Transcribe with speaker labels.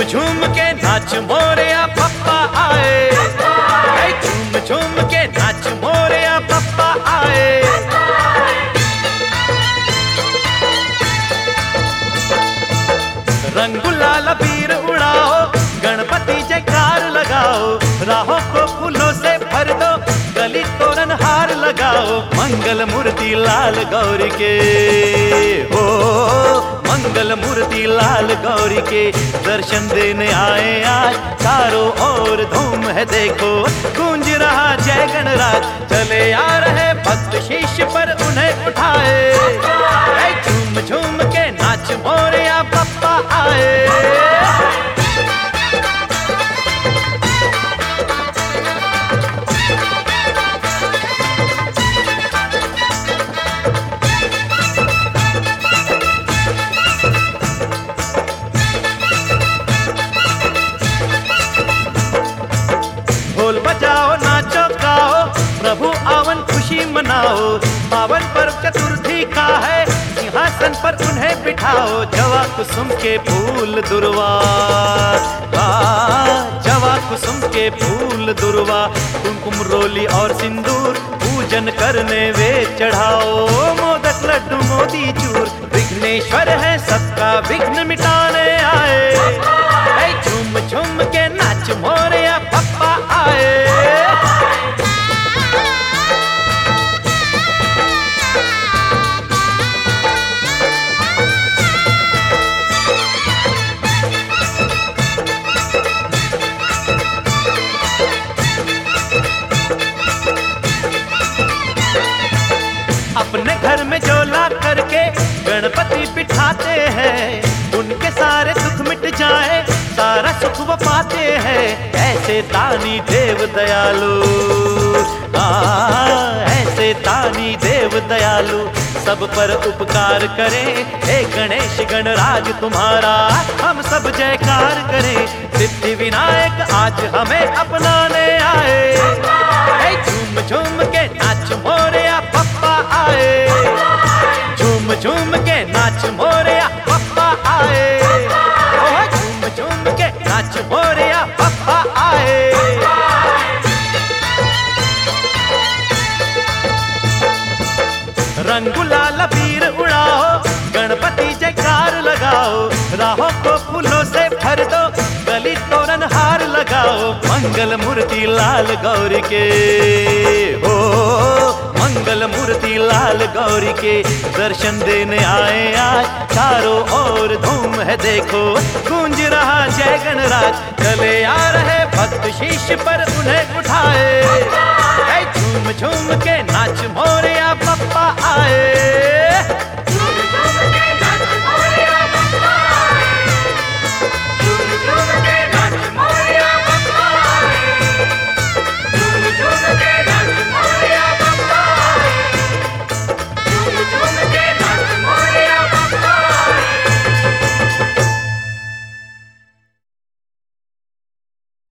Speaker 1: झूम के नाच मोरया पप्पा आए, झूम झूम के नाच मोरया पप्पा आए। रंग गुलाल अबीर उड़ाओ, गणपति जयकार लगाओ, राहों को फूलों से भर दो, गली तोरण हार लगाओ। मंगल मूर्ति लाल गौरी के हो, मंगल मूर्ति लाल गौरी के दर्शन देने आए आज। चारों ओर धूम है देखो, गूंज रहा जय गणराज। चले आ रहे भक्त शीश पर उन्हें उठाए, झूम झूम के नाच मोरया पप्पा आए। ढोल बजाओ नाचो गाओ, प्रभु आवन खुशी मनाओ। पावन पर्व चतुर्थी का है, सिंहासन पर उन्हें बिठाओ। जवा कुसुम के फूल दुर्वा, जवा कुसुम के फूल दुर्वा, कुमकुम रोली और सिंदूर पूजन करने वे चढ़ाओ। मोदक लड्डू मोती चूर, विघ्नेश्वर है सबका विघ्न मिटाने आए। झूम झूम के नाच मोरया पप्पा आए। अपने घर में जोला करके गणपति बिठाते हैं, उनके सारे दुख मिट जाए, सारा सुख वो पाते हैं। ऐसे दानी देव दयालु, ऐसे दानी देव दयालु, सब पर उपकार करें। हे गणेश गणराज तुम्हारा हम सब जयकार करें। सिद्धि विनायक आज हमें अपनाने आए, झूम झूम के नाच मोरया पप्पा आए। झूम झूम के नाच मोरया पप्पा आए, झूम झूम के नाच मोरया पप्पा आए। रंग गुलाल अबीर उड़ाओ, गणपति जयकार लगाओ, राहों को फूलों से भर दो, गली तोरण हार लगाओ। मंगल मूर्ति लाल गौरी के हो, मंगल मूर्ति लाल गौरी के दर्शन देने आए आज। चारों ओर धूम है देखो, गूंज रहा जय गणराज। चले आ रहे भक्त शीश पर उन्हें उठाए, झूम झूम के नाच मोरया पप्पा आए।